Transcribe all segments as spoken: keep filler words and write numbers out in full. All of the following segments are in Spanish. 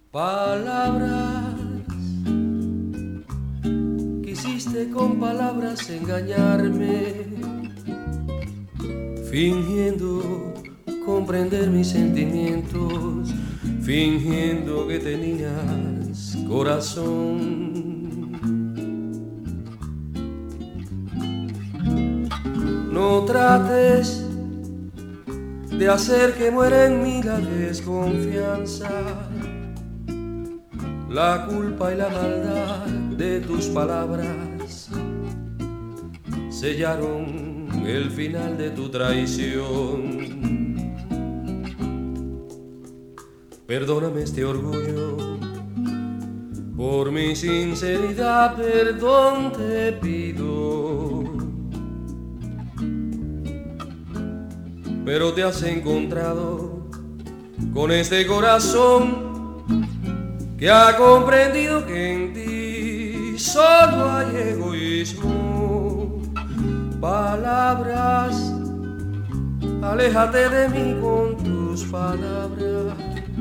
Palabras, quisiste con palabras engañarme, fingiendo comprender mis sentimientos, fingiendo que tenías corazón. No trates de hacer que muera en mí la desconfianza, la culpa y la maldad de tus palabras sellaron el final de tu traición. Perdóname este orgullo, por mi sinceridad perdón te pido. Pero te has encontrado con este corazón que ha comprendido que en ti solo hay egoísmo. Palabras, aléjate de mí con tus palabras,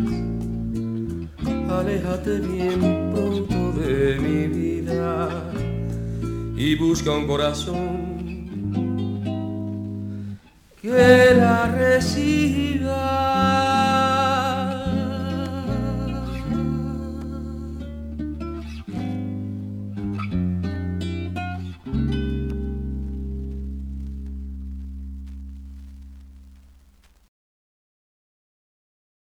aléjate bien pronto de mi vida y busca un corazón que la reciba.